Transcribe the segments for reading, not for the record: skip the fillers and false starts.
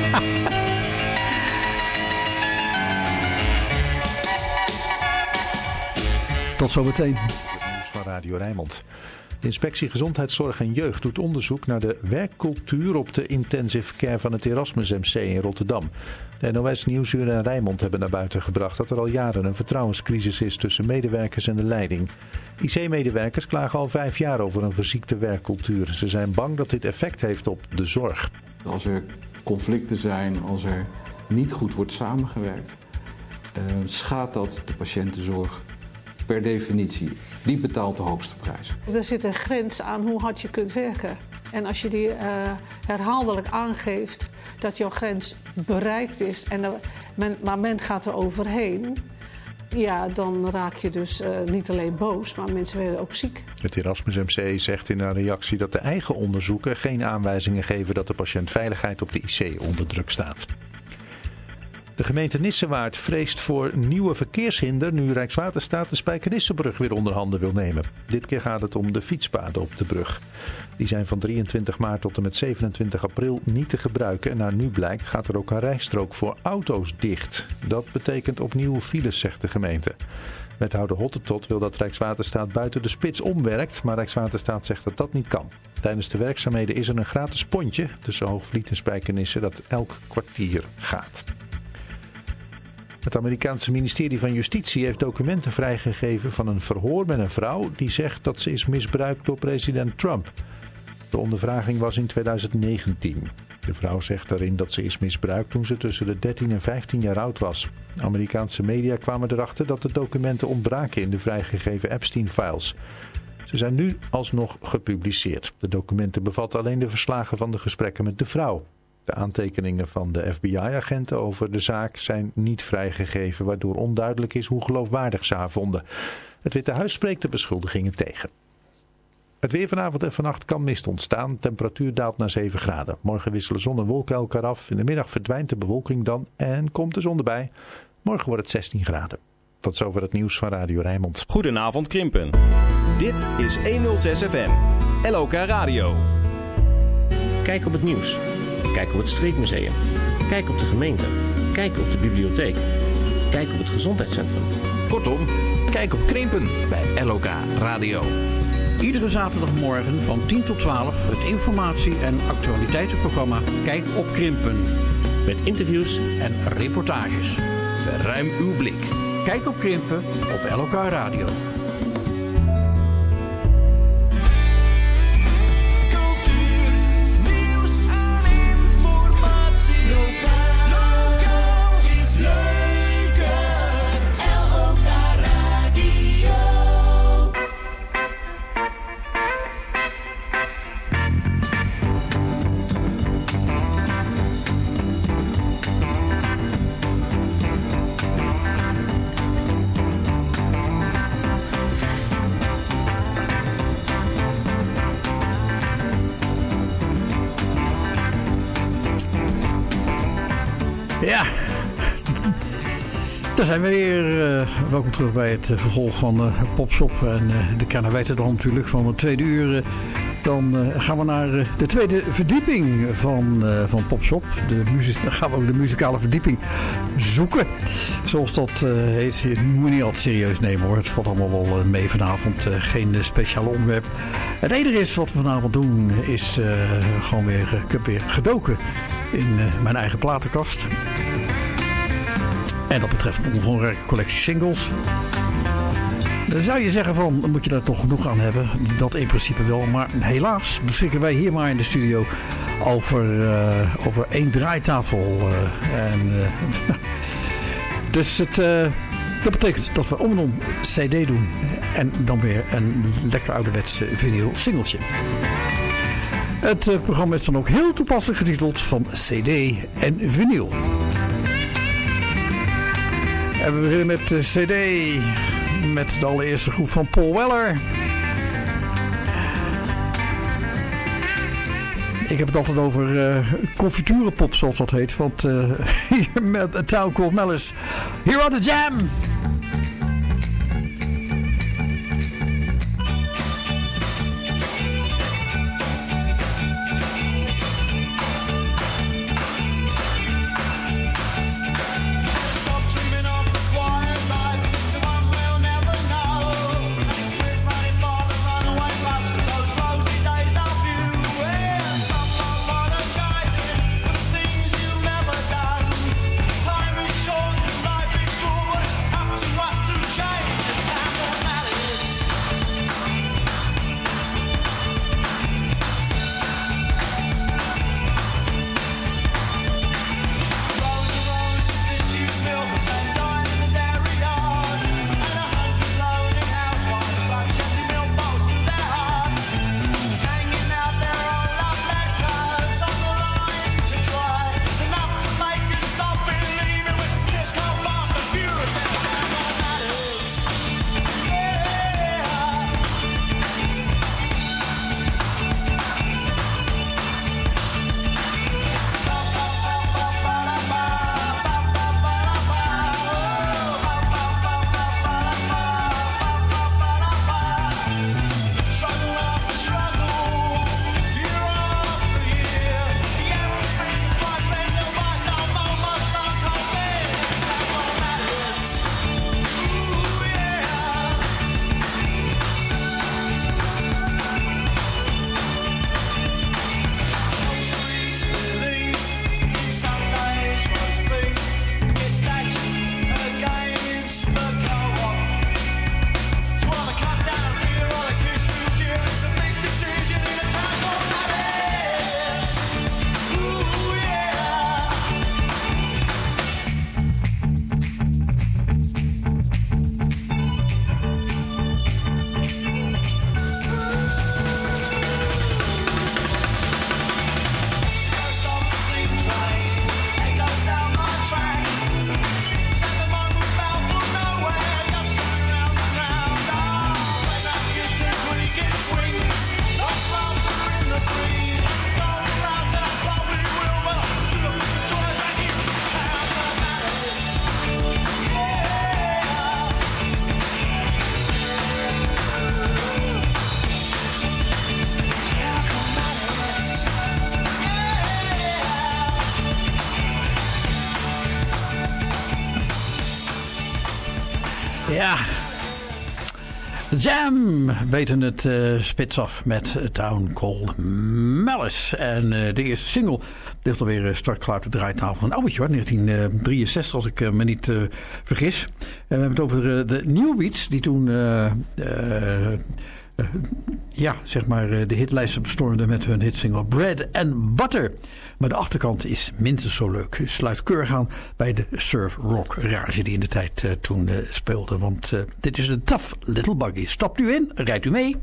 Tot zometeen. Het nieuws van Radio Rijnmond. De Inspectie Gezondheidszorg en Jeugd doet onderzoek naar de werkcultuur op de intensive care van het Erasmus MC in Rotterdam. De NOS, Nieuwsuur en Rijnmond hebben naar buiten gebracht dat er al jaren een vertrouwenscrisis is tussen medewerkers en de leiding. IC-medewerkers klagen al 5 jaar over een verziekte werkcultuur. Ze zijn bang dat dit effect heeft op de zorg. Als er conflicten zijn, als er niet goed wordt samengewerkt, schaadt dat de patiëntenzorg per definitie. Die betaalt de hoogste prijs. Er zit een grens aan hoe hard je kunt werken. En als je die herhaaldelijk aangeeft dat jouw grens bereikt is, maar men gaat er overheen, ja, dan raak je dus niet alleen boos, maar mensen werden ook ziek. Het Erasmus MC zegt in een reactie dat de eigen onderzoeken geen aanwijzingen geven dat de patiëntveiligheid op de IC onder druk staat. De gemeente Nissewaard vreest voor nieuwe verkeershinder nu Rijkswaterstaat de Spijkenissebrug weer onder handen wil nemen. Dit keer gaat het om de fietspaden op de brug. Die zijn van 23 maart tot en met 27 april niet te gebruiken. En naar nu blijkt gaat er ook een rijstrook voor auto's dicht. Dat betekent opnieuw files, zegt de gemeente. Wethouder Hottetot wil dat Rijkswaterstaat buiten de spits omwerkt, maar Rijkswaterstaat zegt dat dat niet kan. Tijdens de werkzaamheden is er een gratis pontje tussen Hoogvliet en Spijkenisse dat elk kwartier gaat. Het Amerikaanse ministerie van Justitie heeft documenten vrijgegeven van een verhoor met een vrouw die zegt dat ze is misbruikt door president Trump. De ondervraging was in 2019. De vrouw zegt daarin dat ze is misbruikt toen ze tussen de 13 en 15 jaar oud was. Amerikaanse media kwamen erachter dat de documenten ontbraken in de vrijgegeven Epstein-files. Ze zijn nu alsnog gepubliceerd. De documenten bevatten alleen de verslagen van de gesprekken met de vrouw. De aantekeningen van de FBI-agenten over de zaak zijn niet vrijgegeven, waardoor onduidelijk is hoe geloofwaardig ze haar vonden. Het Witte Huis spreekt de beschuldigingen tegen. Het weer vanavond en vannacht kan mist ontstaan. De temperatuur daalt naar 7 graden. Morgen wisselen zon en wolken elkaar af. In de middag verdwijnt de bewolking dan en komt de zon erbij. Morgen wordt het 16 graden. Tot zover het nieuws van Radio Rijnmond. Goedenavond Krimpen. Dit is 106 FM. LOK Radio. Kijk op het nieuws. Kijk op het Streekmuseum. Kijk op de gemeente. Kijk op de bibliotheek. Kijk op het gezondheidscentrum. Kortom, kijk op Krimpen bij LOK Radio. Iedere zaterdagmorgen van 10 tot 12 het informatie- en actualiteitenprogramma Kijk op Krimpen. Met interviews en reportages. Verruim uw blik. Kijk op Krimpen op LOK Radio. Ja, daar zijn we weer. Welkom terug bij het vervolg van Popshop. En de kenner weet het dan natuurlijk van het tweede uur. Dan gaan we naar de tweede verdieping van Popshop. Dan gaan we ook de muzikale verdieping zoeken. Zoals dat heet. Je moet niet altijd serieus nemen hoor. Het valt allemaal wel mee vanavond. Geen speciale onderwerp. Het enige is wat we vanavond doen is gewoon weer, ik heb weer gedoken in mijn eigen platenkast. En dat betreft een omvangrijke collectie singles. Dan zou je zeggen van, dan moet je daar toch genoeg aan hebben. Dat in principe wel. Maar helaas beschikken wij hier maar in de studio over één draaitafel. Dus dat betekent dat we om en om CD doen. En dan weer een lekker ouderwetse vinyl singeltje. Het programma is dan ook heel toepasselijk getiteld van CD en vinyl. En we beginnen met de CD. Met de allereerste groep van Paul Weller. Ik heb het altijd over confiturenpop zoals dat heet. Want hier met A Town Called Malice. Here are the Jam! Ja, The Jam weten het spits af met A Town Called Malice. En de eerste single ligt alweer start klaar te draaitafel. Een oudje hoor, 1963 als ik me niet vergis. We hebben het over de New Beats die toen de hitlijsten bestormden met hun hitsingle Bread and Butter. Maar de achterkant is minstens zo leuk. Sluit keurig aan bij de surf rock rage die in de tijd toen speelde. Want dit is de Tough Little Buggy. Stapt u in, rijdt u mee.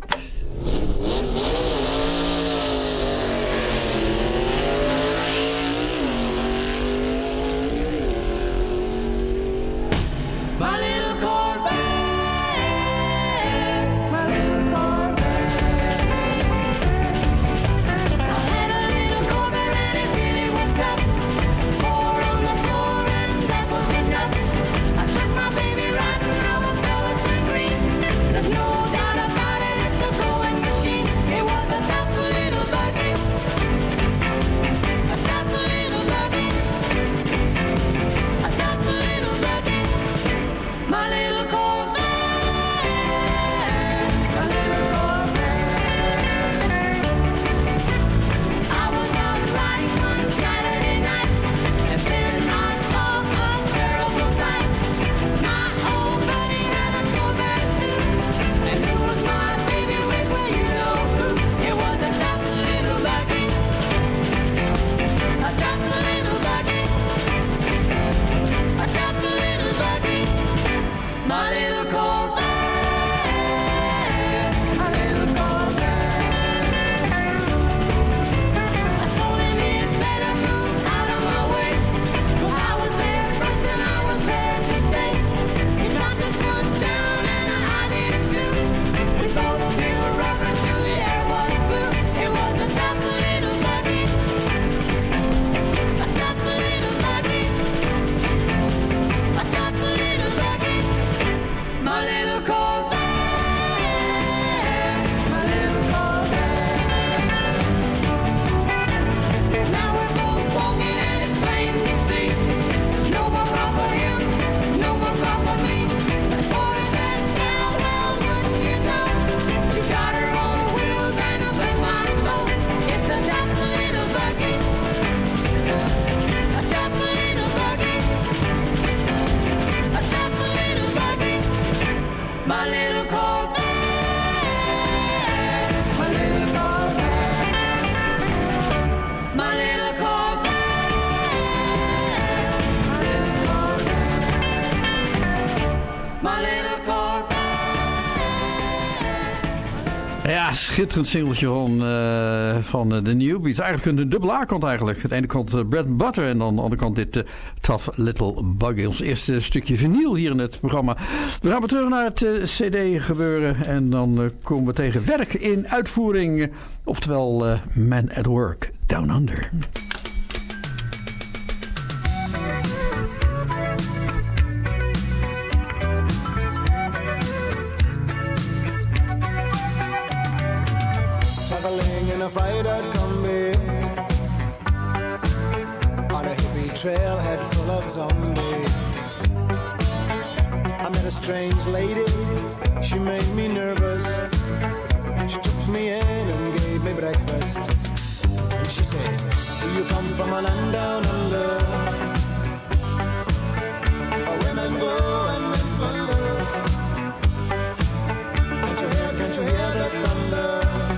Ja, schitterend singeltje van de New Beats. Eigenlijk een dubbele A-kant eigenlijk. Aan de ene kant Bread and Butter en dan aan de andere kant dit Tough Little Buggy. Ons eerste stukje vinyl hier in het programma. Dan gaan we terug naar het CD gebeuren en dan komen we tegen werk in uitvoering. Oftewel Man at Work Down Under. In a fried-out combi on a hippie trailhead full of zombies. I met a strange lady, she made me nervous. She took me in and gave me breakfast. And she said, do you come from a land down under? Where women go and men wonder. Can't you hear the thunder?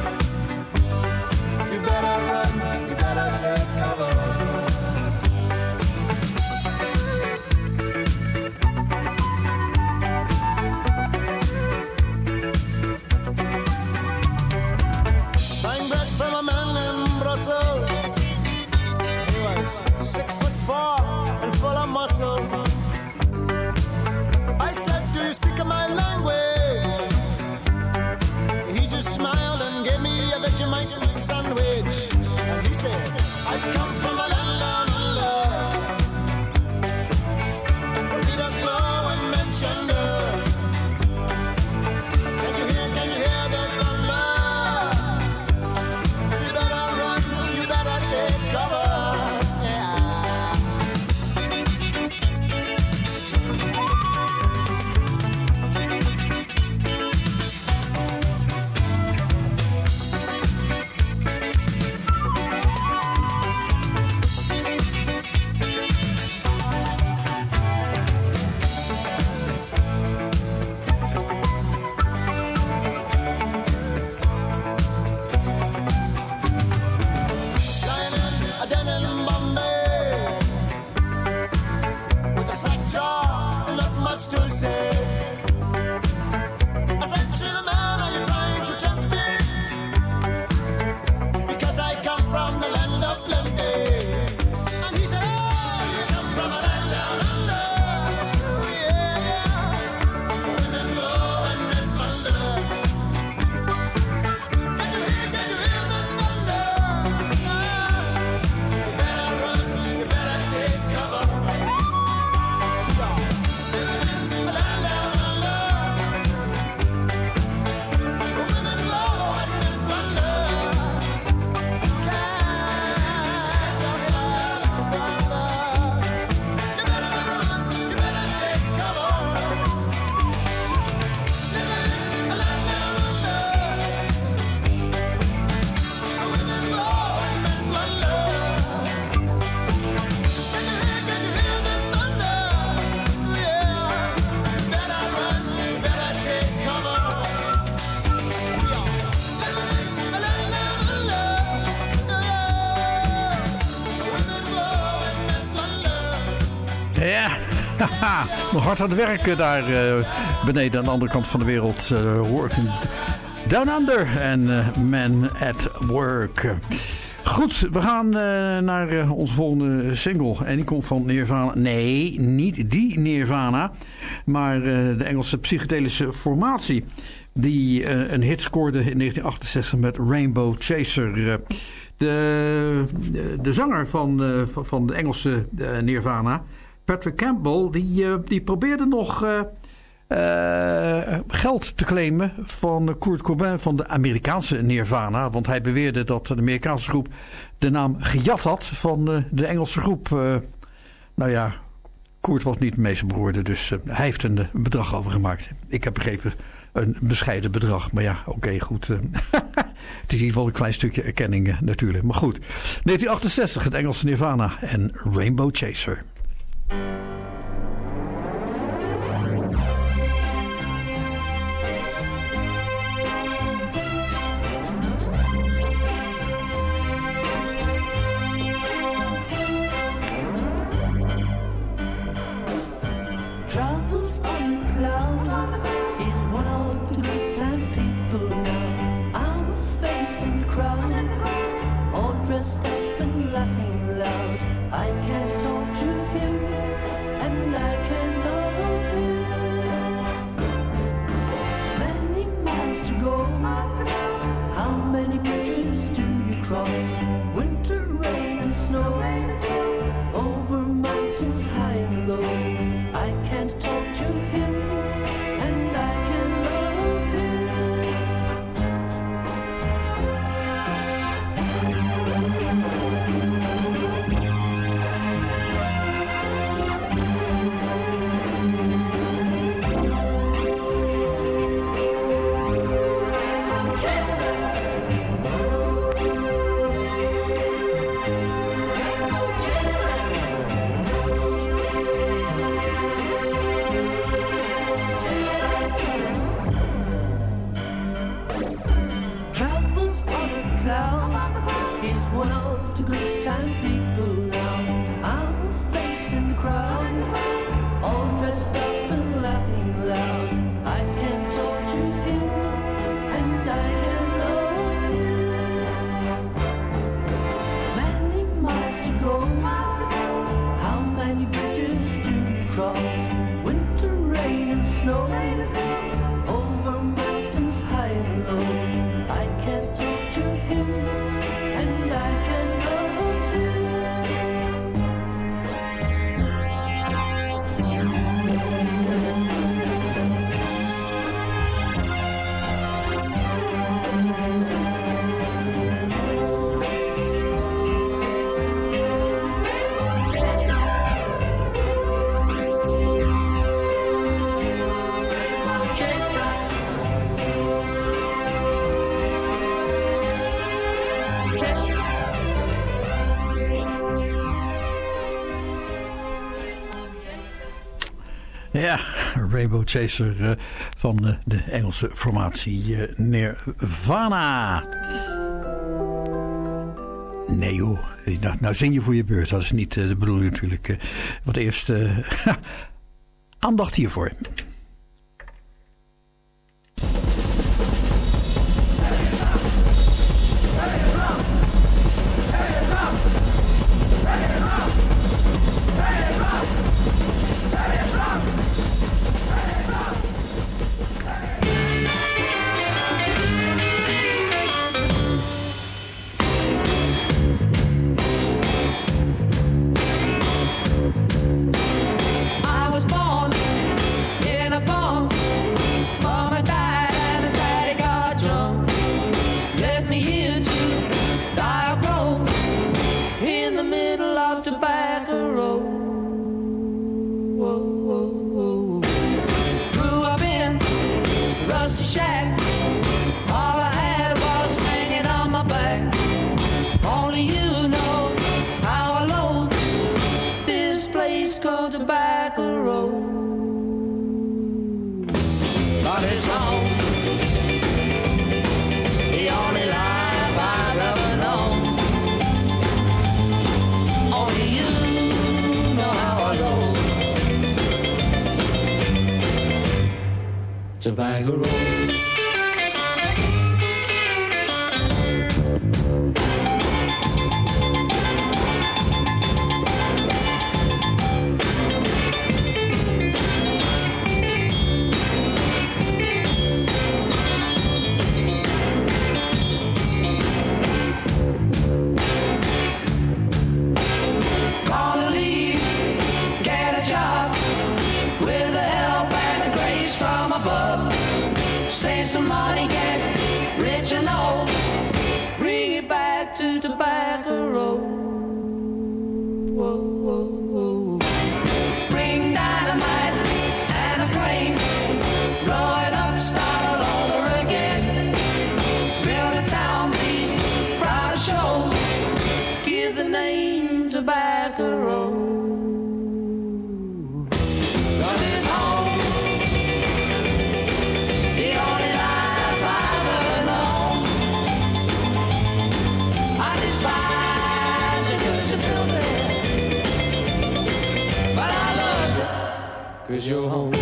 You better run, you better take cover. Buying bread from a man in Brussels. He was Ja, nog hard aan het werken daar beneden aan de andere kant van de wereld. Working Down Under en Man at Work. Goed, we gaan naar onze volgende single. En die komt van Nirvana. Nee, niet die Nirvana. Maar de Engelse psychedelische formatie. Die een hit scoorde in 1968 met Rainbow Chaser. De zanger van de Engelse Nirvana, Patrick Campbell, die probeerde nog geld te claimen van Kurt Cobain van de Amerikaanse Nirvana. Want hij beweerde dat de Amerikaanse groep de naam gejat had van de Engelse groep. Nou ja, Kurt was niet mee zijn behoorde, dus hij heeft een bedrag overgemaakt. Ik heb begrepen een bescheiden bedrag. Maar ja, oké, goed. Het is in ieder geval een klein stukje erkenning natuurlijk. Maar goed, 1968, het Engelse Nirvana en Rainbow Chaser. Travels on a cloud is one of the good time people now. I'm facing the crowd, all dressed up and laughing loud. I can't talk to him, and I can love him. Many miles to go, how many bridges do you cross? Winter, rain and snow, over mountains high and low. I can't talk to him, and I can love him. Travels on a cloud is one of the good time people now. I'm facing the crowd, all dressed up and laughing loud. I can talk to him, and I can love him. Many miles to go, how many bridges do you cross? Winter, rain and snow, over mountains high and low. I can't talk to him, and I can love him. Ja, Rainbow Chaser van de Engelse formatie Nirvana. Nee joh, nou zing je voor je beurt. Dat is niet de bedoeling natuurlijk. Wat eerst aandacht hiervoor. I was born in a barn. Mama died and the daddy got drunk. Left me here to die alone in the middle of Tobacco Road. Whoa, whoa, whoa. Grew up in a rusty shack. All I had was hanging on my back. Only you know how I loathe this place called Tobacco Road. But it's home, the only life I've ever known. Only you know how I loathe Tobacco Road. Some money, get rich and old. Bring it back to Tobacco Road. Whoa, whoa, whoa. Bring dynamite and a crane. Blow it up, start all over again. Build a town, be proud to show. Give the name Tobacco Road. Cause you're home.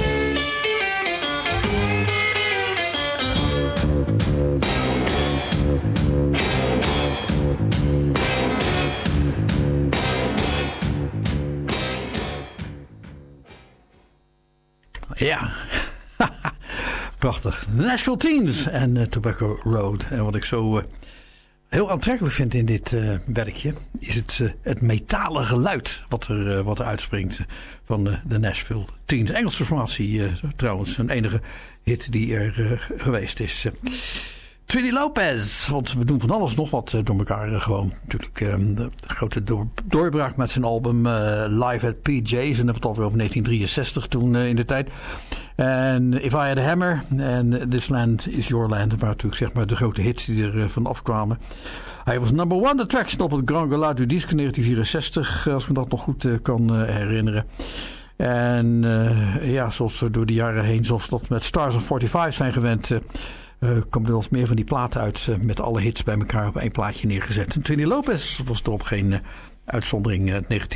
Ja, prachtig. Nashville Teens en Tobacco Road. En wat ik zo heel aantrekkelijk vind in dit werkje is het metalen geluid wat er uitspringt van de Nashville Teens. Engelse formatie trouwens, een enige hit die er geweest is. Trini Lopez, want we doen van alles nog wat door elkaar gewoon. Natuurlijk de grote doorbraak met zijn album Live at PJ's. En dat hebben we het alweer over 1963 toen in de tijd. En If I Had a Hammer en This Land Is Your Land. Dat waren natuurlijk zeg maar de grote hits die er vanaf kwamen. Hij was number one attraction op het Grand Gala du Disque 1964. Als ik me dat nog goed kan herinneren. En ja, zoals we door de jaren heen, zoals dat met Stars of 45 zijn gewend... komt er wel eens meer van die platen uit met alle hits bij elkaar op één plaatje neergezet. En Trini Lopez was erop geen uitzondering.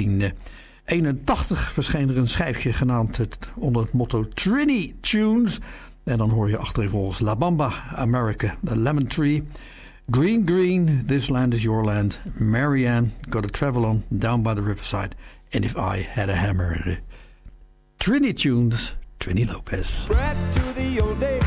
1981 verscheen er een schijfje genaamd onder het motto Trini Tunes. En dan hoor je achtereenvolgens La Bamba, America, The Lemon Tree, Green Green, This Land Is Your Land, Marianne, Gotta Travel On, Down by the Riverside, and If I Had a Hammer. Trini Tunes, Trini Lopez. Back to the old days.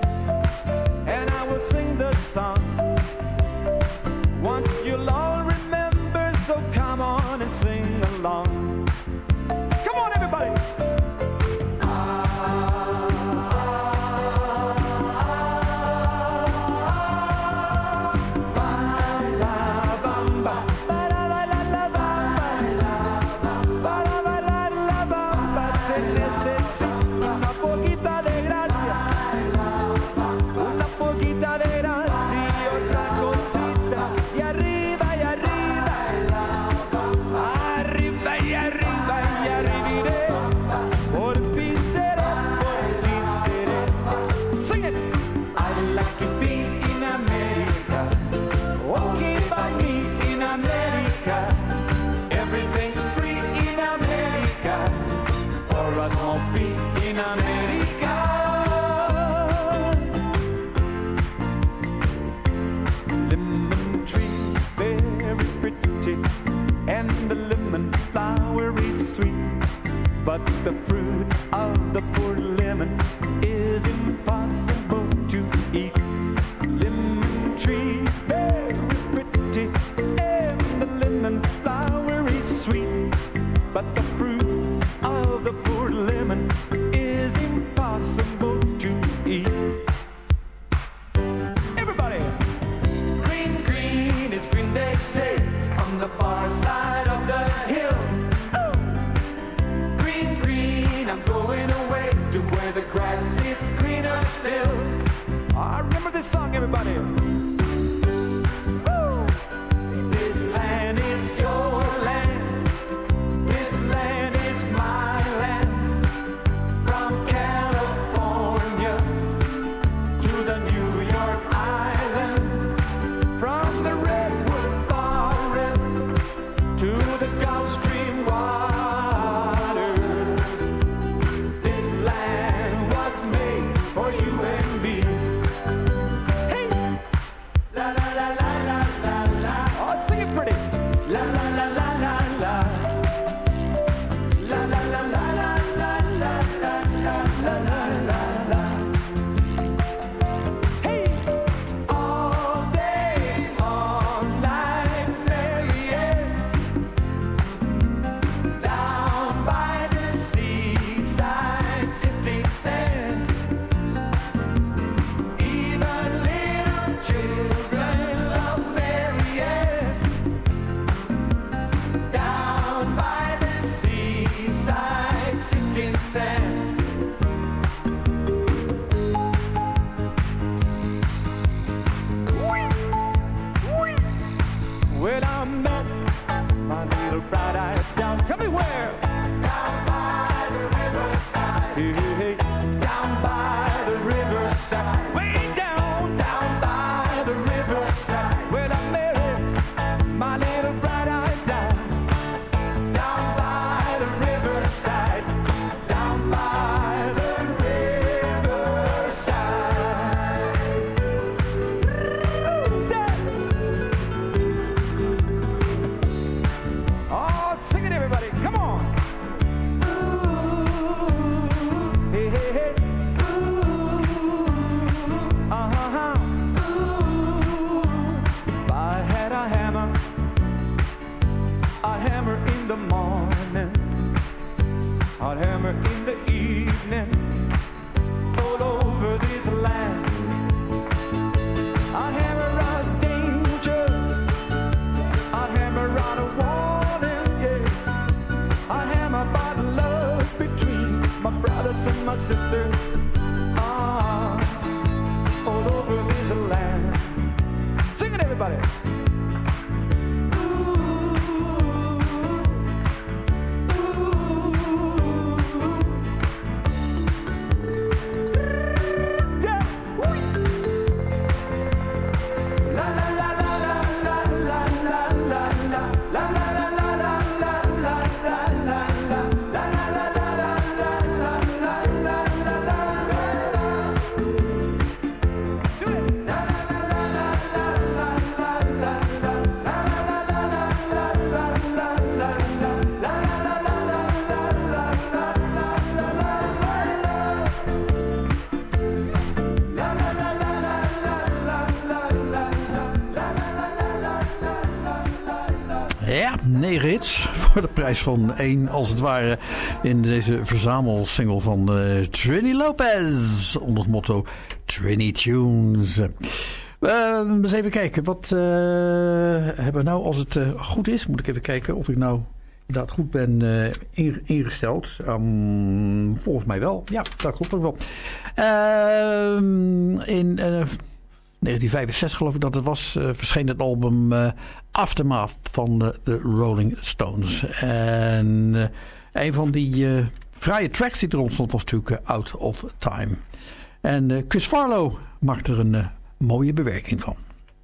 Sing the songs once you'll all remember, so come on and sing along. Come on everybody. But the fruit of the poor lemon is impossible to eat. Lemon tree, very pretty, and the lemon flower is sweet. But the fruit of the poor lemon is impossible to eat. Everybody! Green, green is green, they say, on the far side of the hill. Going away to where the grass is greener still. I remember this song, everybody. Woo! This land is your land. This land is my land. From California to the New York Island. From the Redwood Forest to the Gulf Stream water. For you me where? Down by the riverside. Hey, hey, hey. Down by the riverside. Way down, down by the riverside. Where I married my little bright-eyed dime. Down by the riverside. Down by the riverside. Oh, sing it, everybody. Come on. Ooh, hey, hey, hey. Ooh, uh-huh. Ooh, if I had a hammer, I'd hammer in the morning. I'd hammer in the evening. All over this land. I'd hammer out danger. I'd hammer out a warning, yes. I'd hammer about love between my brothers and my sisters. Ah, all over this land. Sing it, everybody. Ja, 9 hits voor de prijs van 1 als het ware in deze verzamelsingle van Trini Lopez onder het motto Trini Tunes. Eens even kijken, wat hebben we nou als het goed is? Moet ik even kijken of ik nou inderdaad goed ben ingesteld. Volgens mij wel. Ja, dat klopt ook wel. In 1965 geloof ik dat het was, verscheen het album Aftermath van de Rolling Stones. En een van die fraaie tracks die erop stond was natuurlijk Out of Time. En Chris Farlow maakt er een mooie bewerking van.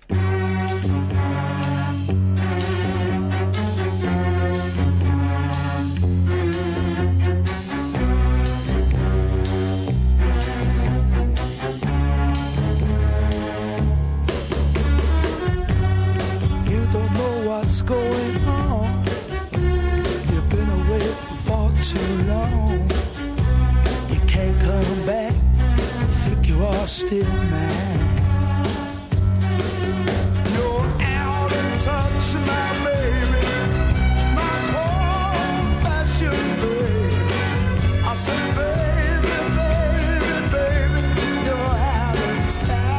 What's going on? You've been away for far too long. You can't come back. Think you are still mine. You're out of touch, my baby, my old-fashioned baby. I said, baby, baby, baby, you're out of time.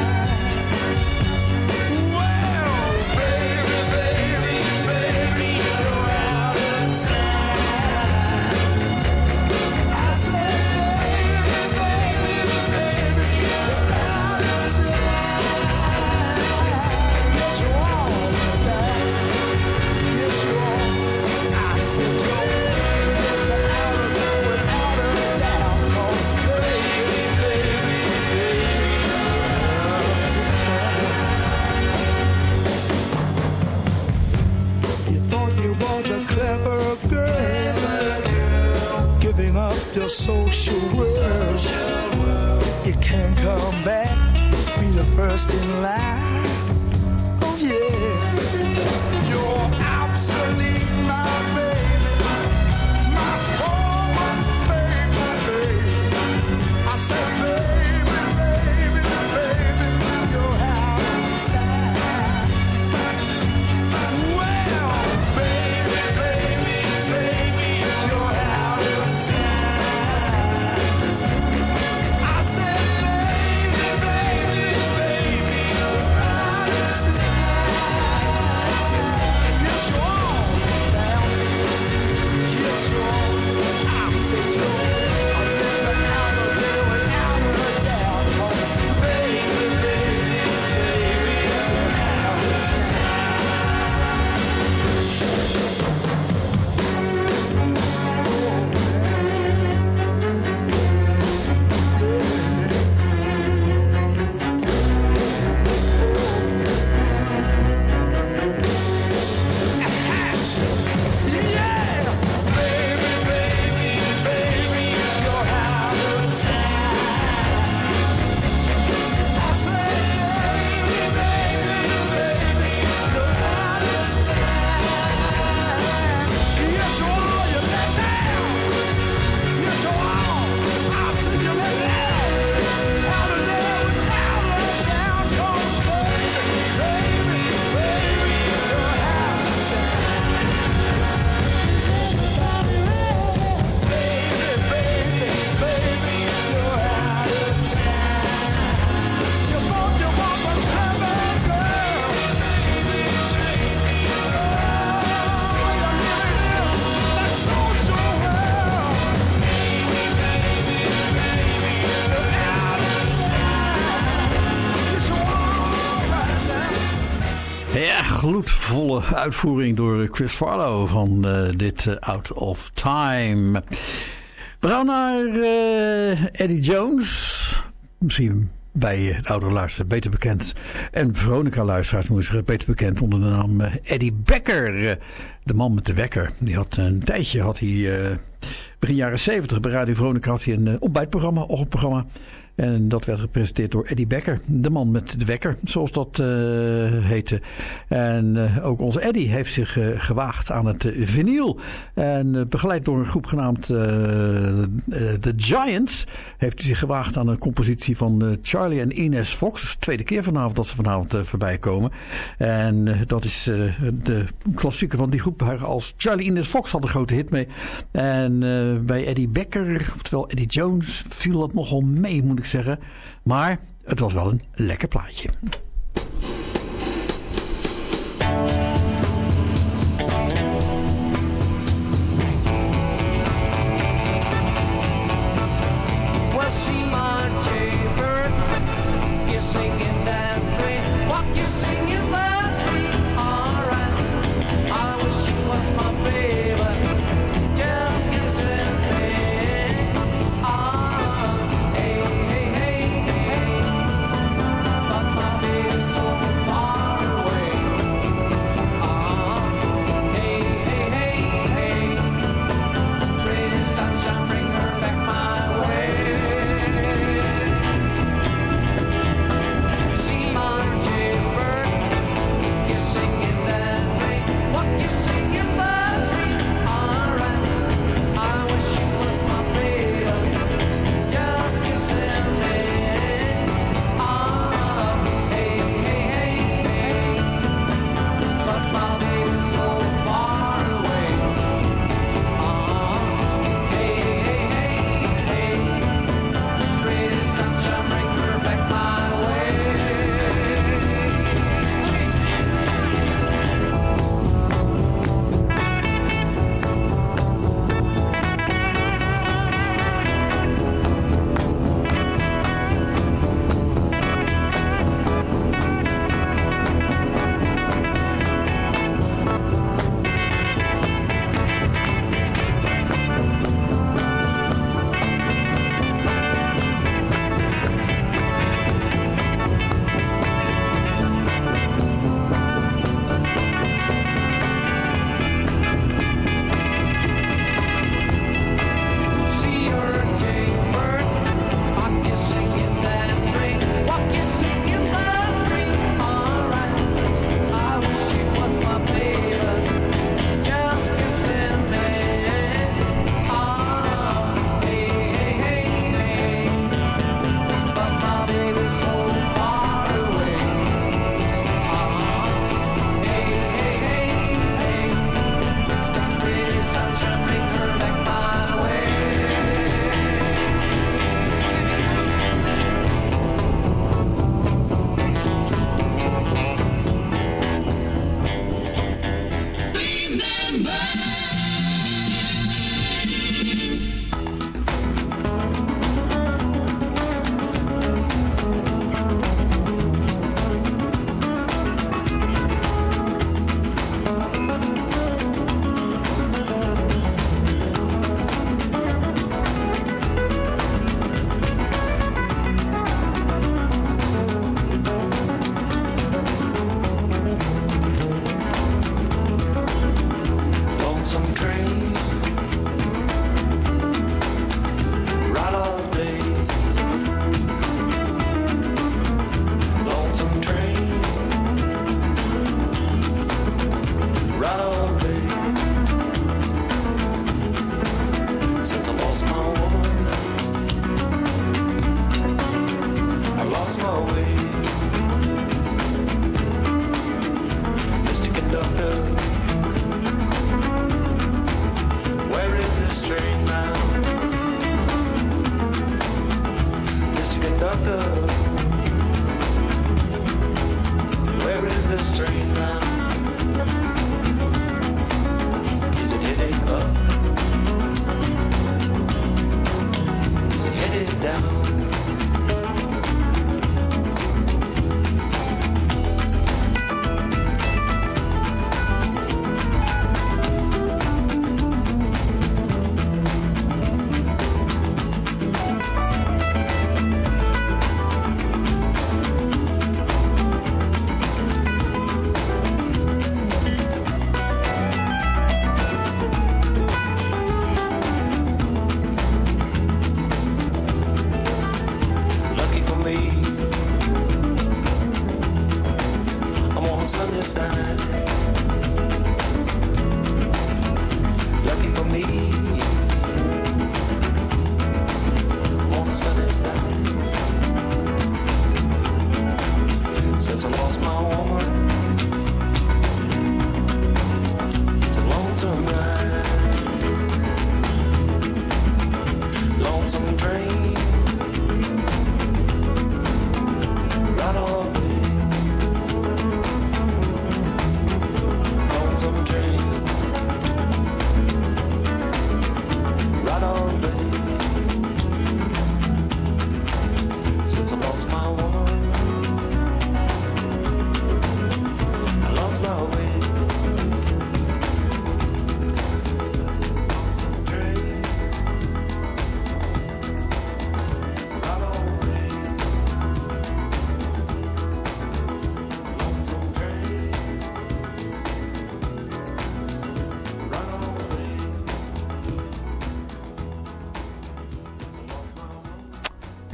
Your social world. You can't come back, be the first in line. Oh yeah, you're obsolete, my baby, my poor favorite baby. I said, baby, baby, baby, you're out of time. Well, baby, baby, baby, you're out of time. I said, baby, baby, baby, you're gloedvolle uitvoering door Chris Farlow van dit Out of Time. We gaan naar Eddie Jones. Misschien bij de oudere luisteraars beter bekend. En Veronica-luisteraars moet ik zeggen, beter bekend onder de naam Eddie Becker. De man met de wekker. Die had een tijdje, begin jaren 70 bij Radio Veronica had hij een ontbijtprogramma, ochtendprogramma. En dat werd gepresenteerd door Eddie Becker. De man met de wekker, zoals dat heette. En ook onze Eddie heeft zich gewaagd aan het vinyl. En begeleid door een groep genaamd The Giants heeft hij zich gewaagd aan een compositie van Charlie en Ines Fox. Dat is de tweede keer vanavond dat ze vanavond voorbij komen. En dat is de klassieker van die groep. Als Charlie Ines Fox had een grote hit mee. En bij Eddie Becker, oftewel Eddie Jones, viel dat nogal mee, moet ik zeggen. Maar het was wel een lekker plaatje.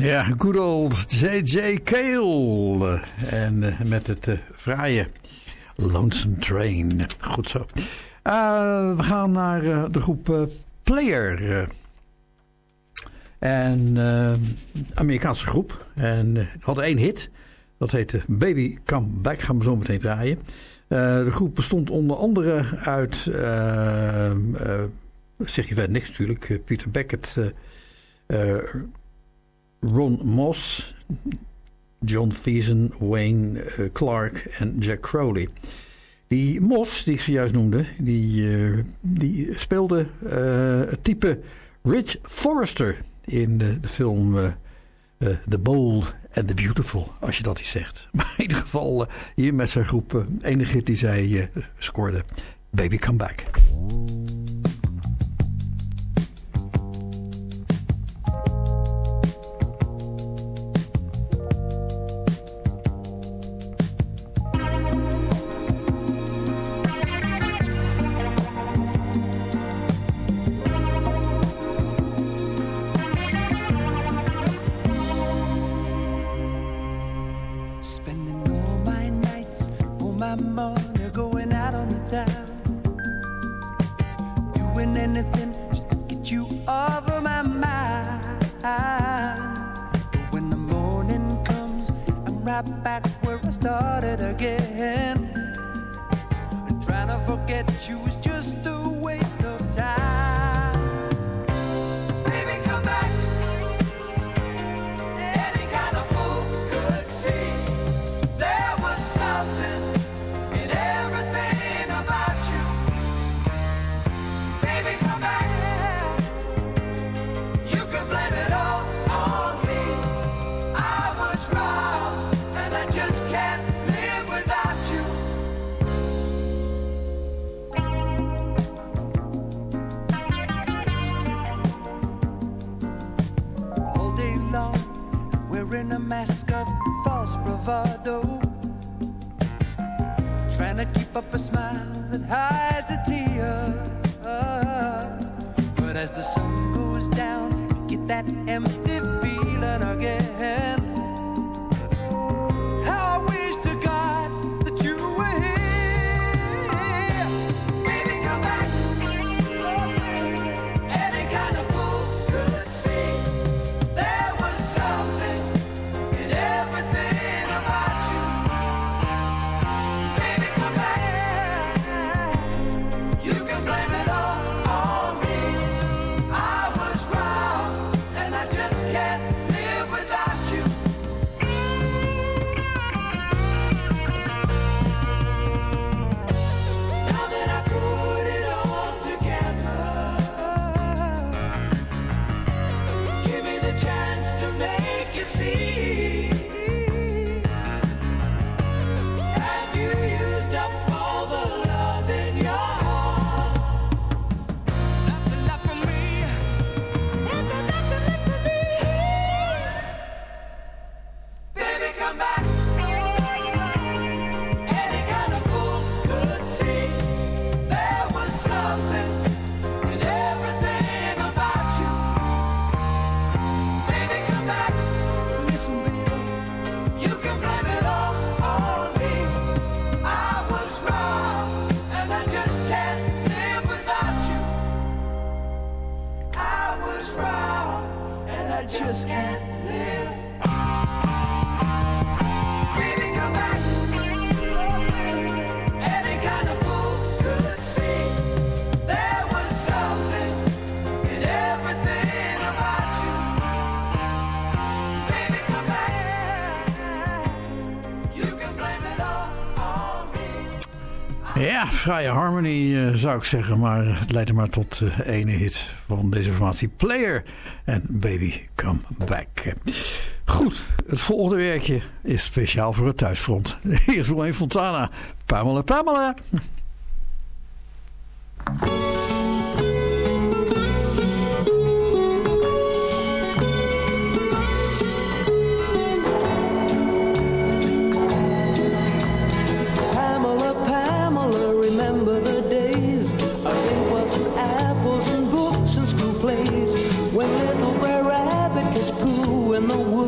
Ja, good old J.J. Cale. En met het fraaie Lonesome Train. Goed zo. We gaan naar de groep Player. En Amerikaanse groep. En hadden 1 hit. Dat heette Baby Come Back. Gaan we zo meteen draaien. De groep bestond onder andere uit... zeg je verder niks natuurlijk. Peter Beckett... Ron Moss, John Thiessen, Wayne Clark en Jack Crowley. Die Moss, die ik zojuist noemde, die speelde het type Rich Forrester in de film The Bold and the Beautiful, als je dat iets zegt. Maar in ieder geval hier met zijn groep enige hit die zij scoorde. Baby Come Back. Ja, fraaie harmony zou ik zeggen, maar het leidde maar tot ene hit van deze formatie Player en Baby Come Back. Goed, het volgende werkje is speciaal voor het thuisfront. Hier is Wayne Fontana, Pamela Pamela. When little Brer Rabbit is pooh in the woods.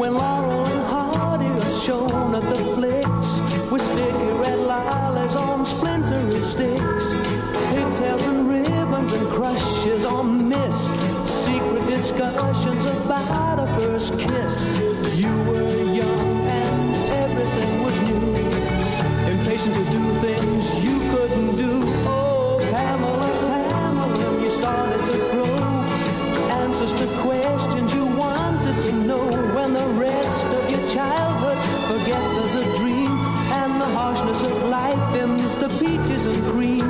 When Laurel and Hardy are shown at the flicks, with sticky red lilacs on splintery sticks, pigtails and ribbons and crushes on mist, secret discussions about a first kiss. You were young and everything was new, impatient to do things you couldn't do. Oh, Pamela, Pamela, you started to grow answers to questions you wanted to know. When the rest of your childhood forgets as a dream, and the harshness of life dims the peaches and cream.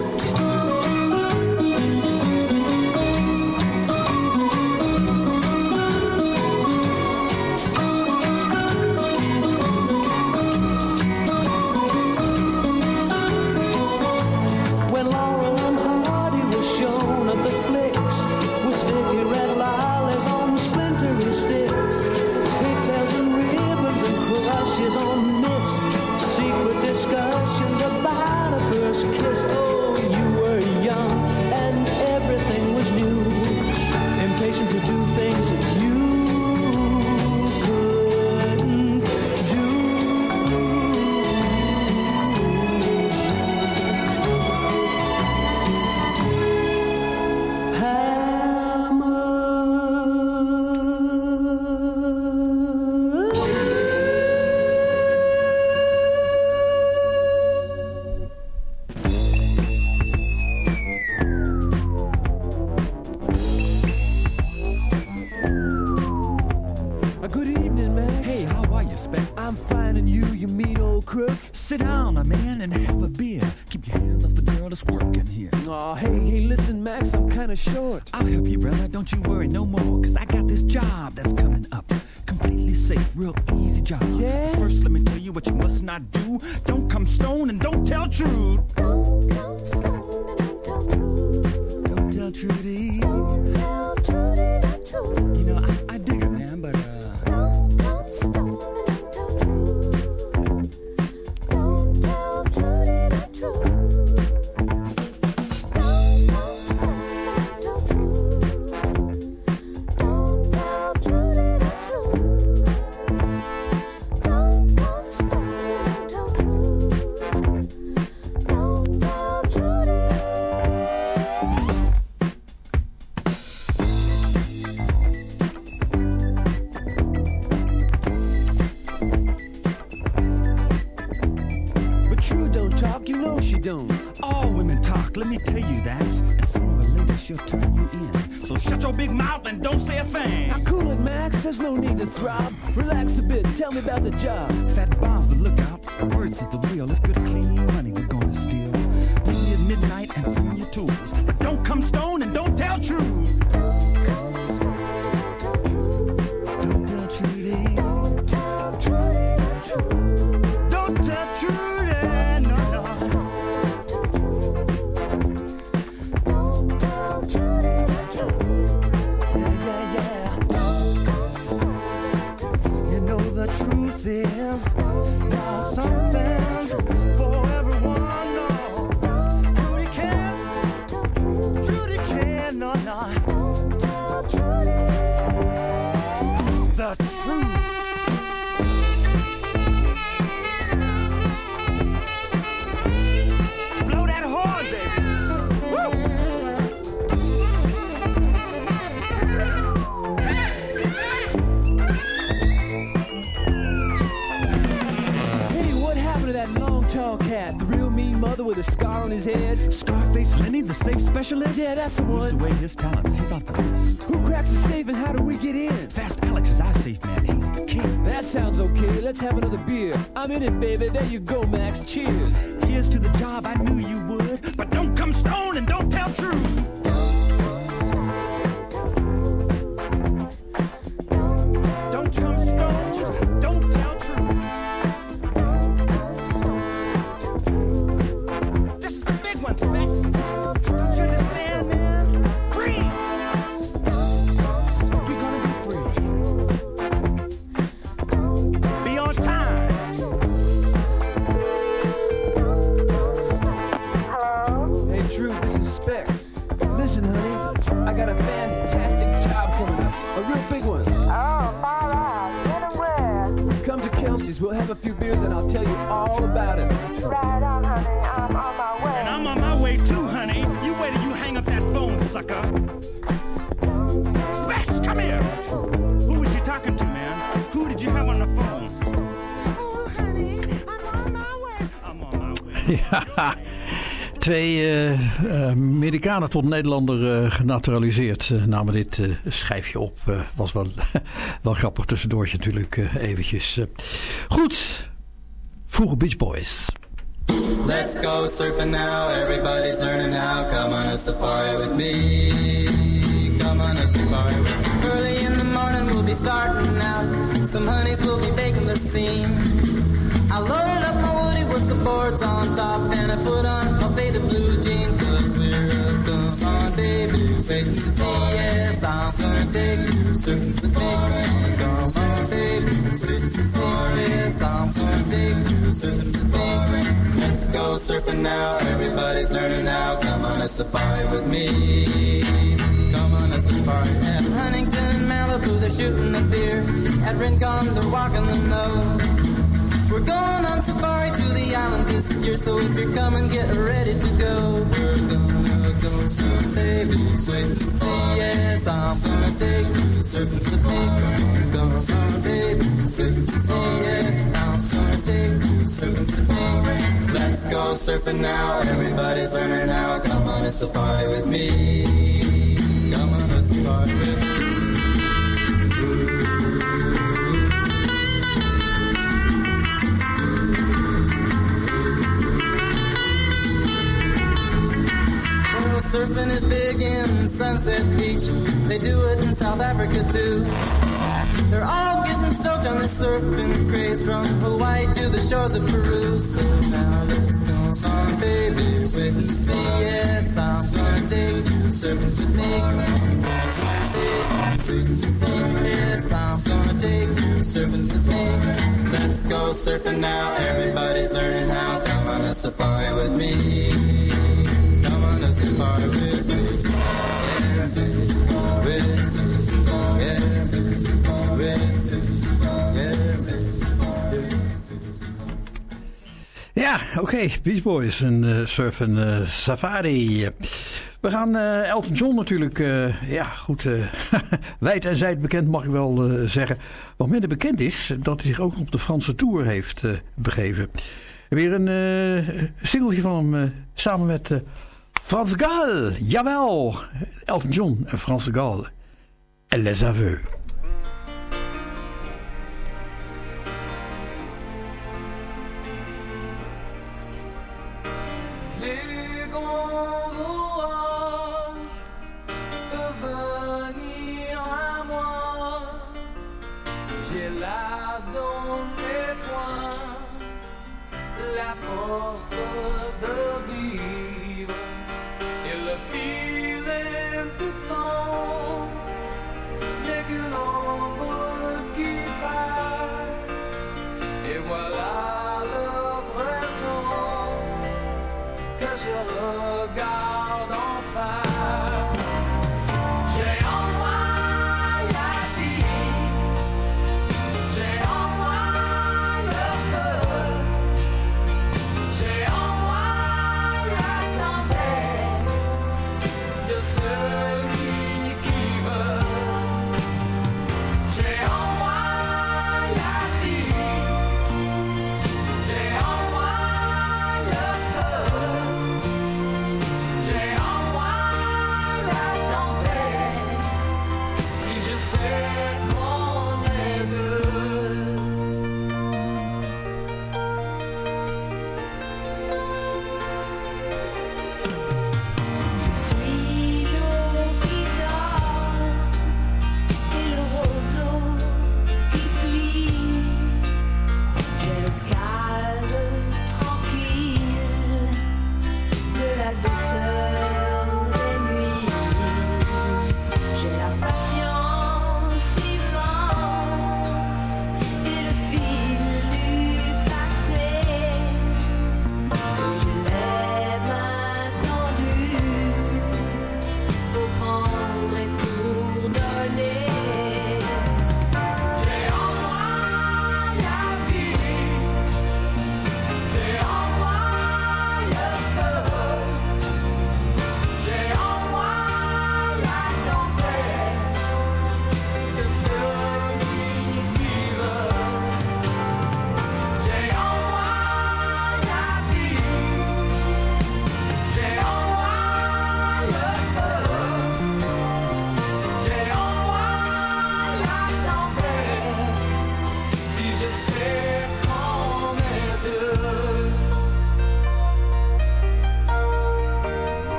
Discussions about a first kiss. Oh, you were young and everything was new, impatient to do things that you couldn't do. Sit down, my man, and have a beer. Keep your hands off the girl that's working here. Aw, hey, listen, Max, I'm kinda short. I'll help you, brother, don't you worry no more, cause I got this job that's coming up. Completely safe, real easy job. Yeah? First, let me tell you what you must not do. Don't come stone and don't tell truth. Don't come stone and don't tell truth. Don't tell Trudy. Don't tell Trudy the truth. You know, I dig her, man, but don't come stone and don't tell truth. Don't tell Trudy the truth. Don't come stone and don't tell truth. Don't tell Trudy the truth. Don't come stone and don't tell truth. Don't tell Trudy. True don't talk, you know she don't. all women talk, let me tell you that. And sooner or later she'll turn you in. So shut your big mouth and don't say a thing. Now cool it, Max, there's no need to throb. Relax a bit, tell me about the job. Fat Bob's the lookout, words at the wheel. It's good clean money we're gonna steal. Bring me at midnight and bring your tools. But don't come stone and don't tell truth. Don't come stone and don't tell truth. Don't tell Trudy. Don't tell Trudy the truth. Don't tell Trudy, no, no. Don't tell Trudy the truth. Yeah, yeah, yeah. Don't come stone and don't tell truth. You know the truth is there's something for everyone. No, Trudy can, Trudy can, no, no. Don't tell Trudy The truth. Blow that horn, baby. Woo! Hey, what happened to that long, tall cat? The real mean mother with a scar on his head? Scarface Lenny, the safe specialist? Yeah, that's the Used one. away his talents, he's off the list. Who cracks the safe and how do we get in? Fast Alex is our safe man, he's the king. That sounds okay, let's have another beer. I'm in it, baby, there you go, Max, cheers. Here's to the job, I knew you would. But don't come stone and don't tell truth. Don't come stone, don't tell truth. This is the big one, Max. Don't you understand, man? Free! We're gonna be free. Be on time. Hey, Drew, this is Specs. Chelsea's. We'll have a few beers and I'll tell you all about it. Right on, honey, I'm on my way. And I'm on my way too, honey. You wait till you hang up that phone, sucker. Smash, come here. Who was you talking to, man? Who did you have on the phone? Oh, honey, I'm on my way. I'm on my way. Ja, twee Amerikanen tot Nederlander genaturaliseerd namen dit schijfje op. Was wel, wel grappig tussendoortje natuurlijk eventjes. Goed, vroeger Beach Boys. Let's go surfing now, everybody's learning how. Come on a safari with me. Come on a safari with me. Early in the morning we'll be starting out. Some honeys will be baking the scene. I loaded up my woody with the boards on top, and I put on my faded blue jeans. Cause we're up, come on baby, safe to see, yes, I'm gonna take you surfing safari. Come on baby, safe to see, yes, I'm gonna take you surfing safari. Let's go surfing now, everybody's learning now. Come on a safari with me. Come on a safari. At Huntington and Malibu, they're shooting the deer. At Rincon, they're walking the nose. We're going on safari to the islands this year, so if you're coming, get ready to go. We're gonna go surf, baby, safe to see, yes, I'm gonna take you surfing to me. We're gonna surf, baby, safe to see, yes, I'm gonna take you surfing to me. Let's go surfing now, everybody's learning how. Come on a safari with me. Come on a safari with me. Surfing is big in Sunset Beach. They do it in South Africa too. They're all getting stoked on the surfing craze, from Hawaii to the shores of Peru. So now let's go on, baby, safe to see, yes, I'm gonna take you surfing with me. Yes, I'm gonna take you surfing with me. Let's go surfing now, everybody's learning how. Come on a safari with me. Come on a safari with me. Ja, oké, Beach Boys en surfen safari. We gaan Elton John natuurlijk, ja goed, wijd en zijd bekend mag ik wel zeggen. Wat minder bekend is, dat hij zich ook op de Franse Tour heeft begeven. Weer een singeltje van hem samen met Frans Gall. Jawel, Elton John en Frans Gall. En Les Aveux. Les grands orages peuvent venir à moi. J'ai là dans mes poings la force de vivre et le filet du temps n'est qu'une ombre qui passe. Et voilà le présent que je regarde en face. J'ai en moi la vie, j'ai en moi le feu, j'ai en moi la tempête de celui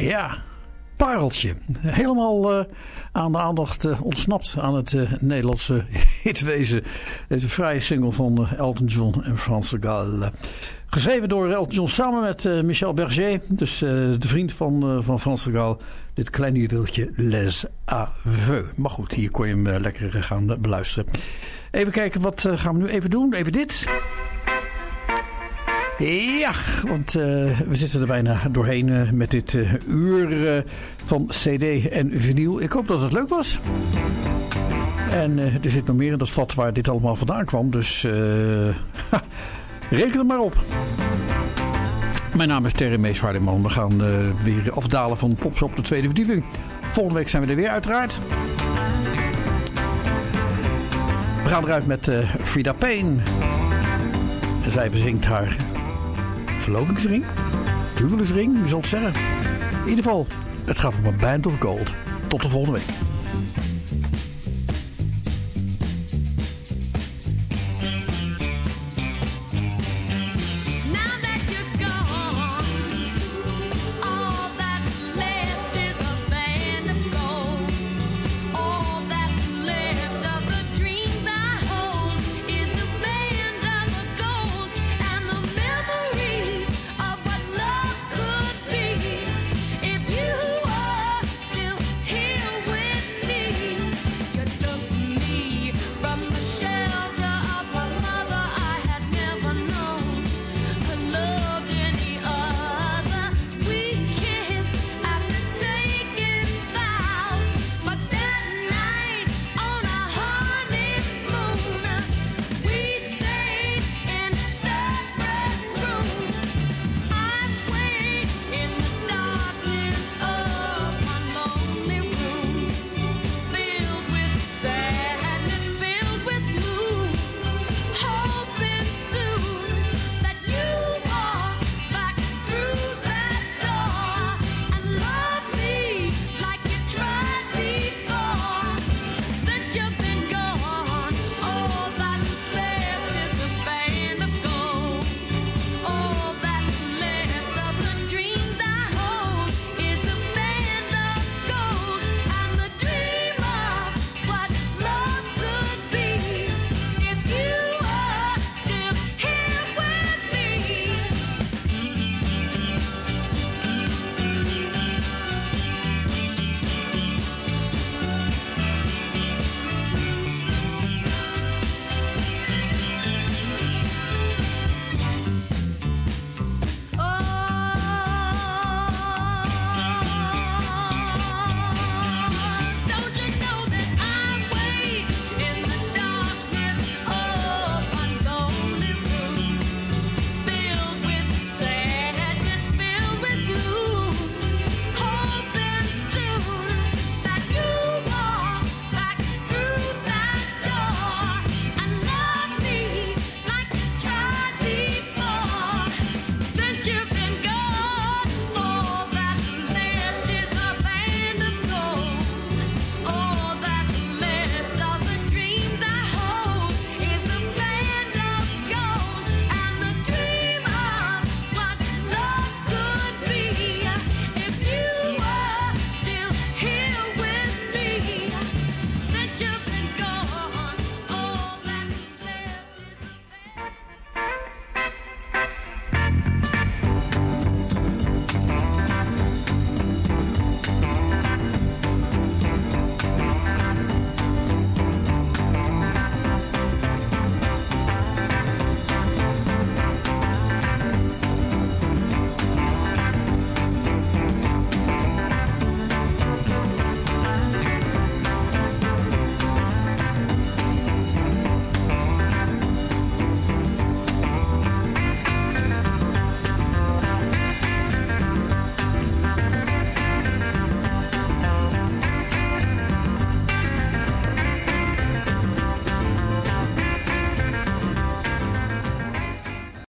Ja, pareltje. Helemaal aan de aandacht ontsnapt aan het Nederlandse hitwezen. Deze fraaie single van Elton John en Frans de Gall. Geschreven door Elton John samen met Michel Berger. Dus de vriend van Frans de Gall. Dit kleine juweeltje Les Aveux. Maar goed, hier kon je hem lekker gaan beluisteren. Even kijken, wat gaan we nu even doen? Even dit. Ja, want we zitten er bijna doorheen met dit uur van CD en vinyl. Ik hoop dat het leuk was. En er zit nog meer in dat vat waar dit allemaal vandaan kwam. Dus reken er maar op. Mijn naam is Terry Mees Hardeman. We gaan weer afdalen van Popshop, de tweede verdieping. Volgende week zijn we er weer uiteraard. We gaan eruit met Frida Payne. Zij bezingt haar verlovingsring, huwelijksring, je zult het zeggen. In ieder geval, het gaat om een Band of Gold. Tot de volgende week.